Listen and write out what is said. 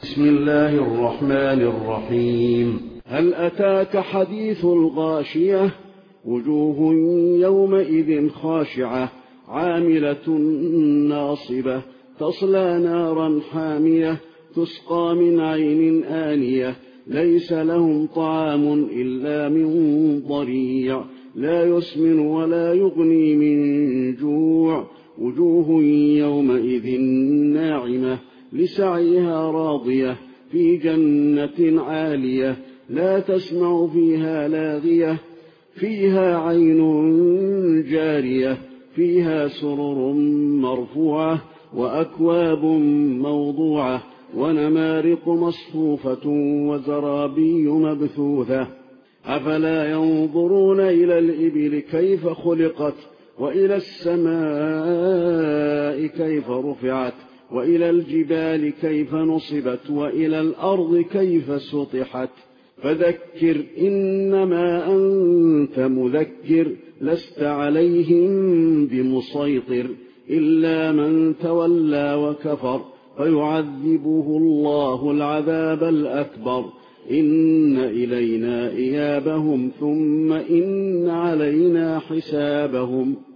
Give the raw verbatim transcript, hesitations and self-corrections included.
بسم الله الرحمن الرحيم. هل أتاك حديث الغاشية؟ وجوه يومئذ خاشعة عاملة ناصبة تصلى نارا حامية تسقى من عين آنية ليس لهم طعام إلا من ضريع لا يسمن ولا يغني من جوع. وجوه يومئذ ناعمة لسعيها راضية في جنة عالية لا تسمع فيها لاغية فيها عين جارية فيها سرر مرفوعة وأكواب موضوعة ونمارق مصفوفة وزرابي مبثوثة. أفلا ينظرون إلى الإبل كيف خلقت وإلى السماء كيف رفعت وإلى الجبال كيف نصبت وإلى الأرض كيف سطحت. فذكر إنما أنت مذكر لست عليهم بمسيطر إلا من تولى وكفر فيعذبه الله العذاب الأكبر. إن إلينا إيابهم ثم إن علينا حسابهم.